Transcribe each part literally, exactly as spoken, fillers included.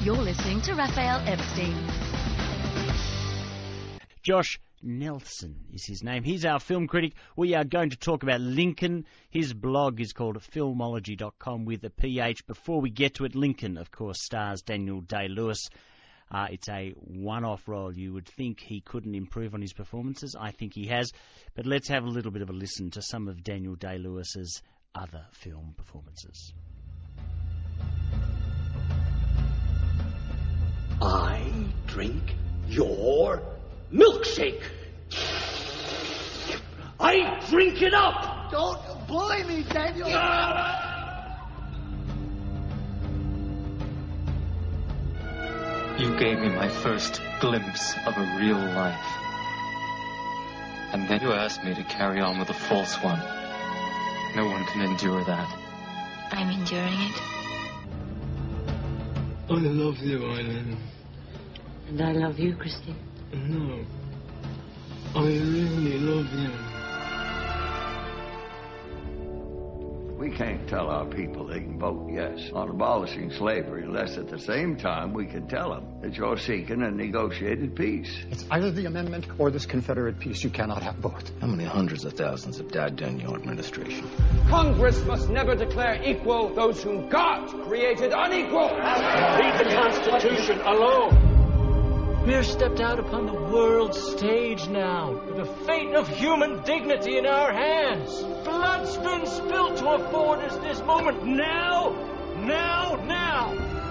You're listening to Raphael Epstein. Josh Nelson is his name. He's our film critic. We are going to talk about Lincoln. His blog is called filmology dot com with a P H. Before we get to it, Lincoln, of course, stars Daniel Day-Lewis. Uh, it's a one-off role. You would think he couldn't improve on his performances. I think he has. But let's have a little bit of a listen to some of Daniel Day-Lewis's other film performances. I drink your milkshake. I drink it up. Don't bully me, Daniel. You gave me my first glimpse of a real life. And then you asked me to carry on with a false one. No one can endure that. I'm enduring it. I love you, Eileen. And I love you, Christine. No. I really love you. We can't tell our people they can vote yes on abolishing slavery unless at the same time we can tell them that you're seeking a negotiated peace. It's either the amendment or this Confederate peace. You cannot have both. How many hundreds of thousands have died during your administration? Congress must never declare equal those whom God created unequal. Leave the Constitution alone. We're stepped out upon the world stage now, with the fate of human dignity in our hands. Blood's been spilled to afford us this moment. Now, now, now.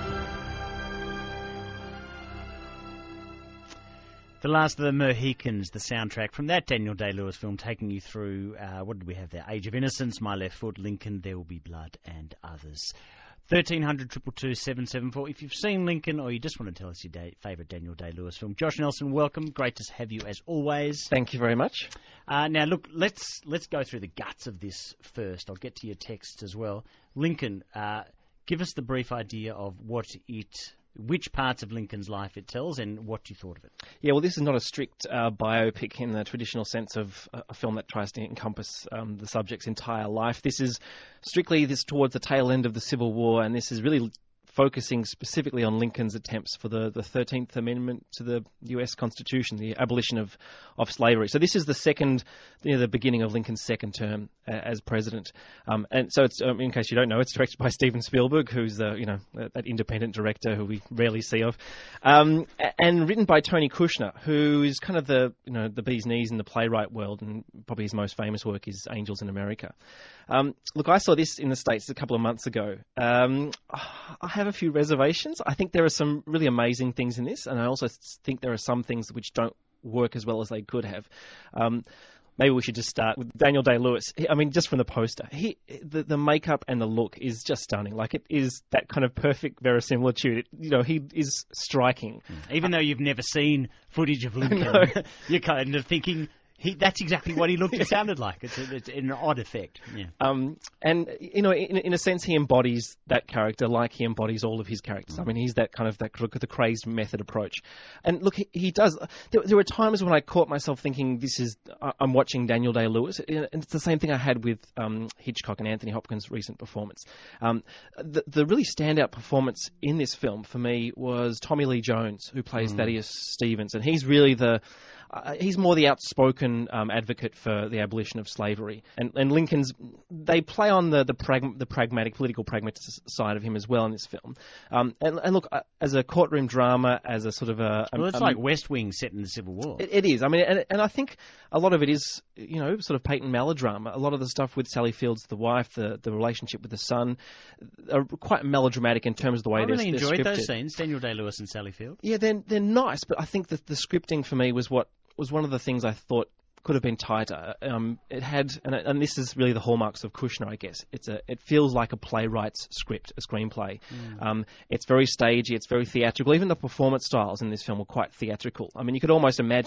The Last of the Mohicans, the soundtrack from that Daniel Day-Lewis film, taking you through, uh, what did we have there? Age of Innocence, My Left Foot, Lincoln, There Will Be Blood, and others. thirteen hundred, two two two, seven seven four. If you've seen Lincoln or you just want to tell us your day, favourite Daniel Day-Lewis film. Josh Nelson, welcome. Great to have you as always. Thank you very much. Uh, now, look, let's let's go through the guts of this first. I'll get to your text as well. Lincoln, uh, give us the brief idea of what it... which parts of Lincoln's life it tells and what you thought of it. Yeah, well, this is not a strict uh, biopic in the traditional sense of a, a film that tries to encompass um, the subject's entire life. This is strictly this towards the tail end of the Civil War, and this is really focusing specifically on Lincoln's attempts for the, the thirteenth Amendment to the U S Constitution, the abolition of, of slavery. So this is the second, you know, the beginning of Lincoln's second term uh, as president. Um, and so, it's, um, in case you don't know, it's directed by Steven Spielberg, who's the, you know, that independent director who we rarely see of, um, and written by Tony Kushner, who is kind of the, you know, the bee's knees in the playwright world, and probably his most famous work is Angels in America. Um, look, I saw this in the States a couple of months ago. Um, I have a few reservations. I think there are some really amazing things in this, and I also think there are some things which don't work as well as they could have. Um, maybe we should just start with Daniel Day-Lewis. I mean, just from the poster, he, the, the makeup and the look is just stunning. Like, it is that kind of perfect verisimilitude. It, you know, he is striking. Even though you've never seen footage of Lincoln, you're kind of thinking... He, that's exactly what he looked and sounded like. It's, a, it's an odd effect. Yeah. Um, and, you know, in, in a sense, he embodies that character like he embodies all of his characters. Mm. I mean, he's that kind of that the crazed method approach. And look, he, he does... There, there were times when I caught myself thinking, this is... I'm watching Daniel Day-Lewis. And it's the same thing I had with um, Hitchcock and Anthony Hopkins' recent performance. Um, the, the really standout performance in this film, for me, was Tommy Lee Jones, who plays mm. Thaddeus Stevens. And he's really the... Uh, he's more the outspoken um, advocate for the abolition of slavery. And, and Lincoln's, they play on the the, prag- the pragmatic, political pragmatic side of him as well in this film. Um, and, and look, uh, as a courtroom drama, as a sort of a... Well, it's a, like West Wing set in the Civil War. It, it is. I mean, and, and I think a lot of it is, you know, sort of patent melodrama. A lot of the stuff with Sally Fields, the wife, the, the relationship with the son, are quite melodramatic in terms of the way I they're, really they're enjoyed scripted. those scenes, Daniel Day-Lewis and Sally Field. Yeah, they're, they're nice, but I think that the scripting for me was what was one of the things I thought could have been tighter. Um, it had, and, and this is really the hallmarks of Kushner, I guess. It's a, it feels like a playwright's script, a screenplay. Mm. Um, it's very stagey, it's very theatrical. Even the performance styles in this film were quite theatrical. I mean, you could almost imagine this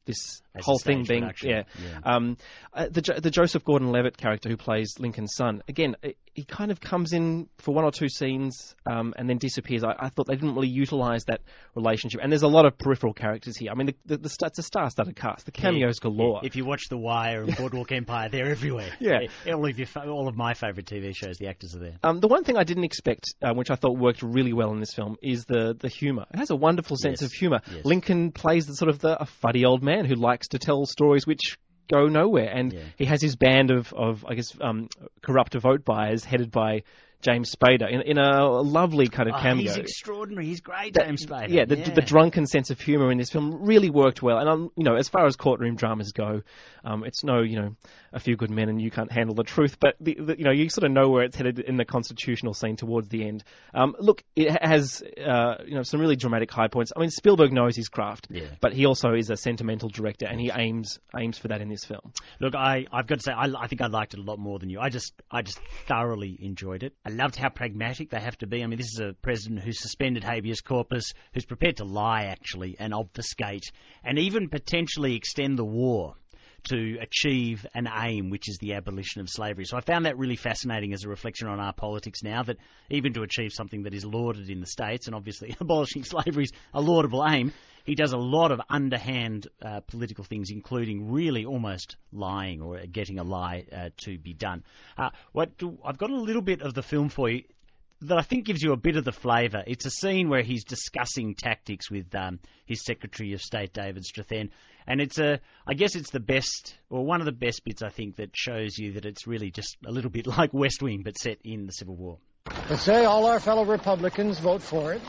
this As whole a thing stage being production, yeah, yeah. Um, uh, the Jo- the Joseph Gordon-Levitt character who plays Lincoln's son, again, uh, he kind of comes in for one or two scenes um, and then disappears. I, I thought they didn't really utilise that relationship, and there's a lot of peripheral characters here. I mean, the, the, the st- it's a star-studded cast, the cameos yeah, galore. Yeah. If you watch The Wire and Boardwalk Empire, they're everywhere. Yeah, all of your fa- all of my favourite T V shows, the actors are there. Um, the one thing I didn't expect, uh, which I thought worked really well in this film, is the the humour. It has a wonderful sense Yes. of humour. Yes. Lincoln plays the sort of the a fuddy old man who likes to tell stories which go nowhere, and Yeah. he has his band of, of I guess, um, corrupt vote buyers headed by James Spader in, in a lovely kind of Oh, cameo. he's extraordinary. He's great, That- James Spader. Yeah, the, yeah. the drunken sense of humour in this film really worked well. And, um, you know, as far as courtroom dramas go, um, it's no, you know, A Few Good Men and You Can't Handle the Truth, but, the, the, you know, you sort of know where it's headed in the constitutional scene towards the end. Um, look, it has, uh, you know, some really dramatic high points. I mean, Spielberg knows his craft, Yeah. but he also is a sentimental director, and he aims aims for that in this film. Look, I, I've got to say, I, I think I liked it a lot more than you. I just, I just thoroughly enjoyed it. I loved how pragmatic they have to be. I mean, this is a president who's suspended habeas corpus, who's prepared to lie, actually, and obfuscate, and even potentially extend the war to achieve an aim, which is the abolition of slavery. So I found that really fascinating as a reflection on our politics now, that even to achieve something that is lauded in the States, and obviously abolishing slavery is a laudable aim, he does a lot of underhand uh, political things, including really almost lying or getting a lie uh, to be done. Uh, what do, I've got a little bit of the film for you that I think gives you a bit of the flavour. It's a scene where he's discussing tactics with um, his Secretary of State, David Strathairn, and it's a, I guess it's the best, or one of the best bits, I think, that shows you that it's really just a little bit like West Wing, but set in the Civil War. Let's say all our fellow Republicans vote for it.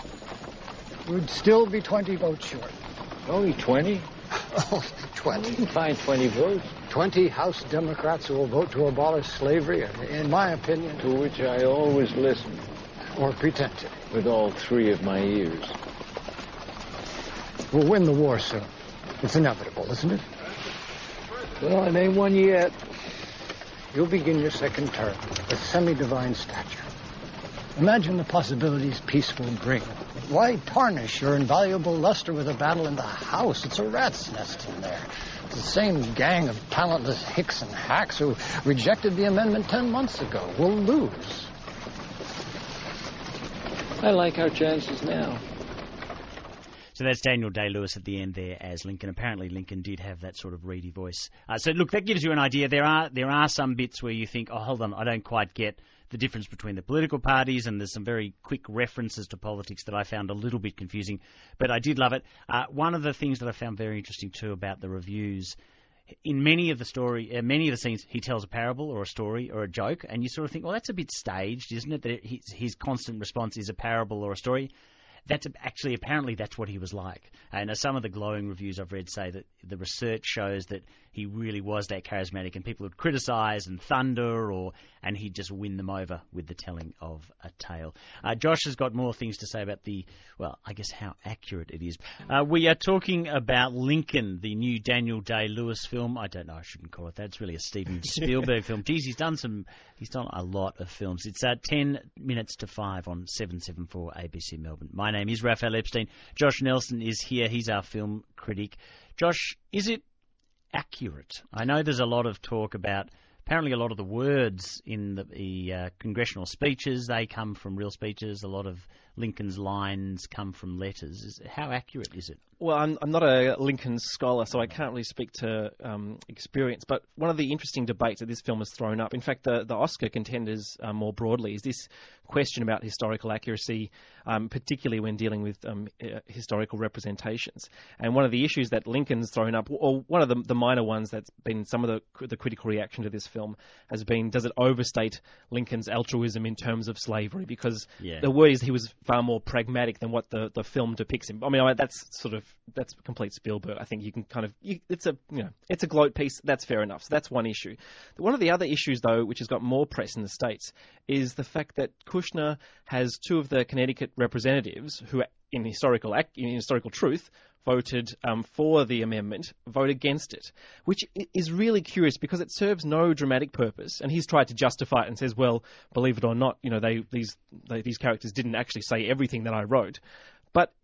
We'd still be twenty votes short. Only twenty? Only twenty? You can find twenty votes. twenty House Democrats who will vote to abolish slavery, in my opinion. To which I always listen. Or pretend to. With all three of my ears. We'll win the war soon. It's inevitable, isn't it? Well, it ain't one yet. You'll begin your second term with semi-divine stature. Imagine the possibilities peace will bring. Why tarnish your invaluable luster with a battle in the House? It's a rat's nest in there. It's the same gang of talentless hicks and hacks who rejected the amendment ten months ago. We'll lose. I like our chances now. So that's Daniel Day-Lewis at the end there as Lincoln. Apparently Lincoln did have that sort of reedy voice. Uh, so look, that gives you an idea. There are there are some bits where you think, oh, hold on, I don't quite get the difference between the political parties, and there's some very quick references to politics that I found a little bit confusing. But I did love it. Uh, one of the things that I found very interesting too about the reviews, in many of the story, uh, many of the scenes, he tells a parable or a story or a joke, and you sort of think, well, that's a bit staged, isn't it? That his, his constant response is a parable or a story. That's actually, apparently, that's what he was like. And uh, some of the glowing reviews I've read say that the research shows that he really was that charismatic, and people would criticise and thunder, or and he'd just win them over with the telling of a tale. Uh, Josh has got more things to say about the, well, I guess how accurate it is. Uh, we are talking about Lincoln, the new Daniel Day-Lewis film. I don't know, I shouldn't call it that. It's really a Steven Spielberg film. Geez, he's done some, he's done a lot of films. It's uh, ten minutes to five on seven seventy-four A B C Melbourne. My name is Raphael Epstein. Josh Nelson is here. He's our film critic. Josh, is it accurate? I know there's a lot of talk about, apparently a lot of the words in the, the uh, congressional speeches, they come from real speeches. A lot of Lincoln's lines come from letters. Is, how accurate is it? Well, I'm, I'm not a Lincoln scholar, so I can't really speak to um, experience. But one of the interesting debates that this film has thrown up, in fact, the, the Oscar contenders uh, more broadly, is this question about historical accuracy, um, particularly when dealing with um, uh, historical representations. And one of the issues that Lincoln's thrown up, or one of the, the minor ones that's been some of the, the critical reaction to this film, has been, does it overstate Lincoln's altruism in terms of slavery? Because yeah. the word is he was far more pragmatic than what the, the film depicts him. I mean, that's sort of that's complete Spielberg. I think you can kind of you, it's a you know it's a gloat piece. That's fair enough. So that's one issue. One of the other issues, though, which has got more press in the States, is the fact that Kushner has two of the Connecticut representatives who, in historical in historical truth, voted um, for the amendment, vote against it, which is really curious because it serves no dramatic purpose. And he's tried to justify it and says, well, believe it or not, you know, they these they, these characters didn't actually say everything that I wrote. But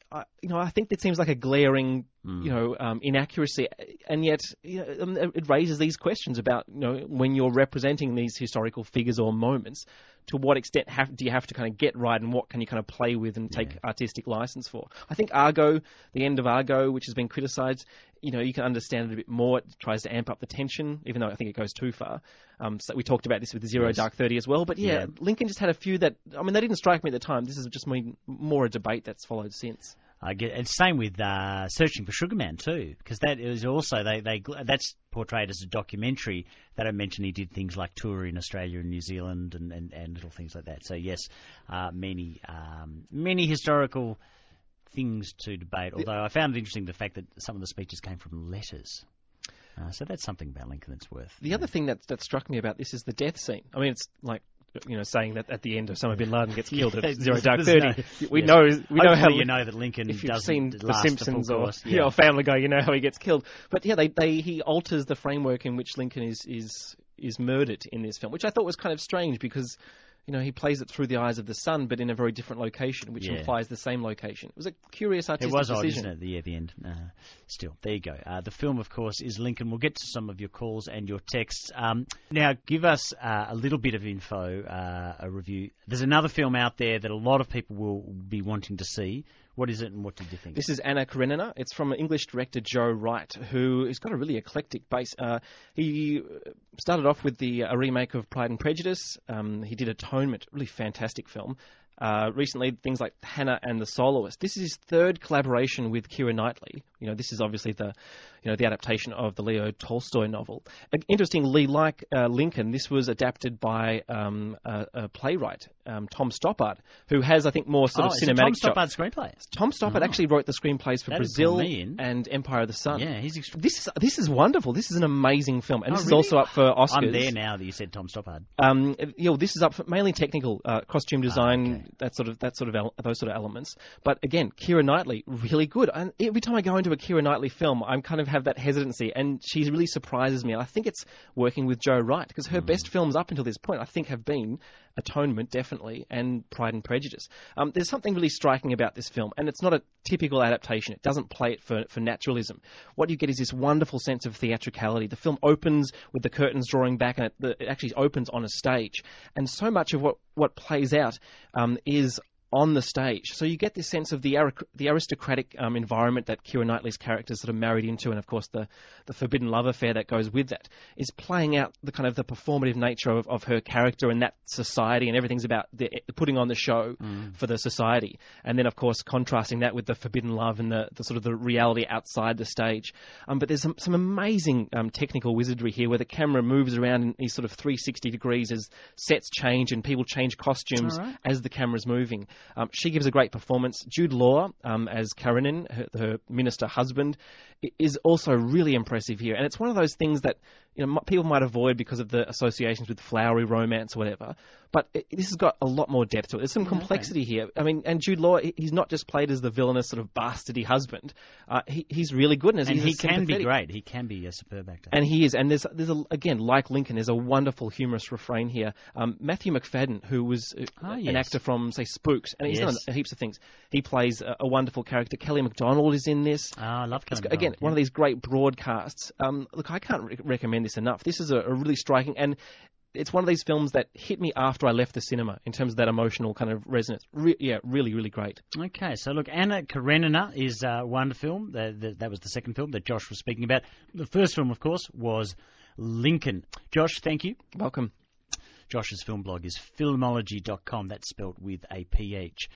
I, you know, I think it seems like a glaring, Mm. you know, um, inaccuracy, and yet you know, um, it raises these questions about, you know, when you're representing these historical figures or moments, to what extent have, do you have to kind of get right, and what can you kind of play with and take Yeah. artistic license for? I think Argo, the end of Argo, which has been criticised, you know, you can understand it a bit more. It tries to amp up the tension, even though I think it goes too far. Um, so we talked about this with Zero Yes. Dark Thirty as well. But yeah, Yeah. Lincoln just had a few that, I mean, they didn't strike me at the time. This is just me, more a debate that's followed since. I get, and same with uh, Searching for Sugar Man too, because that is also they, they that's portrayed as a documentary. They don't mention he did things like tour in Australia and New Zealand and, and, and little things like that. So yes, uh, many um, many historical things to debate. Although I found it interesting the fact that some of the speeches came from letters. Uh, so that's something about Lincoln that's worth. The other thing that that struck me about this is the death scene. I mean, it's like, you know, saying that at the end Osama bin Laden gets killed Yeah, at Zero Dark there's Thirty. no- we yes. know, we know Hopefully how you know that Lincoln if you've doesn't seen The last the Simpsons full or course, you yeah. know, Family Guy, you know how he gets killed. But yeah, they, they he alters the framework in which Lincoln is is is murdered in this film, which I thought was kind of strange because, you know, he plays it through the eyes of the son, but in a very different location, which Yeah. implies the same location. It was a curious artistic It was odd, decision. isn't it? Yeah, the end. Uh, still, there you go. Uh, the film, of course, is Lincoln. We'll get to some of your calls and your texts. Um, now, give us uh, a little bit of info, uh, a review. There's another film out there that a lot of people will be wanting to see. What is it, and what did you think? This is Anna Karenina. It's from English director Joe Wright, who has got a really eclectic base. Uh, he started off with the a remake of Pride and Prejudice. Um, he did Atonement, really fantastic film. Uh, recently, things like Hannah and the Soloist. This is his third collaboration with Keira Knightley. You know, this is obviously the, you know, the adaptation of the Leo Tolstoy novel. Uh, interestingly, like uh, Lincoln, this was adapted by um, a, a playwright, um, Tom Stoppard, who has, I think, more sort oh, of is it cinematic. Tom Stoppard screenplays. Tom Stoppard Oh. actually wrote the screenplays for That is Brazil me in. and Empire of the Sun. Yeah, he's extra- This is this is wonderful. This is an amazing film, and Oh, this is really? also up for Oscars. I'm there now that you said Tom Stoppard. Um, you know, this is up for mainly technical, uh, costume design, okay. that sort of that sort of el- those sort of elements. But again, Keira Knightley, really good. And every time I go into a Keira Knightley film, I kind of have that hesitancy, and she really surprises me. And I think it's working with Joe Wright, because her mm. best films up until this point, I think, have been Atonement, definitely, and Pride and Prejudice. Um, there's something really striking about this film, and it's not a typical adaptation. It doesn't play it for, for naturalism. What you get is this wonderful sense of theatricality. The film opens with the curtains drawing back, and it, the, it actually opens on a stage. And so much of what, what plays out um, is on the stage. So you get this sense of the aric- the aristocratic um, environment that Keira Knightley's characters sort of married into, and of course the, the forbidden love affair that goes with that, is playing out the kind of the performative nature of, of her character and that society, and everything's about the, putting on the show mm. for the society. And then, of course, contrasting that with the forbidden love and the, the sort of the reality outside the stage. Um, but there's some, some amazing um, technical wizardry here where the camera moves around in these sort of three sixty degrees as sets change and people change costumes right. as the camera's moving. Um, she gives a great performance. Jude Law um, as Karenin, her, her minister husband, is also really impressive here. And it's one of those things that, you know, people might avoid because of the associations with flowery romance or whatever. But it, this has got a lot more depth to it. There's some complexity okay. here. I mean, and Jude Law, he's not just played as the villainous sort of bastardy husband. Uh, he, he's really good. And, and he's he can be sympathetic. great. He can be a superb actor. And he is. And there's, there's a, again, like Lincoln, there's a wonderful humorous refrain here. Um, Matthew McFadden, who was uh, oh, an yes. actor from, say, Spooks, and he's yes. done heaps of things. He plays a, a wonderful character. Kelly MacDonald is in this. Oh, I love Kelly got, MacDonald. Again, yeah. one of these great broadcasts. Um, look, I can't re- recommend this enough. This is a, a really striking, and it's one of these films that hit me after I left the cinema in terms of that emotional kind of resonance. Re- yeah, really, really great. Okay, so look, Anna Karenina is uh, one film. The, the, that was the second film that Josh was speaking about. The first film, of course, was Lincoln. Josh, thank you. Welcome. Josh's film blog is filmology dot com. That's spelt with a P H.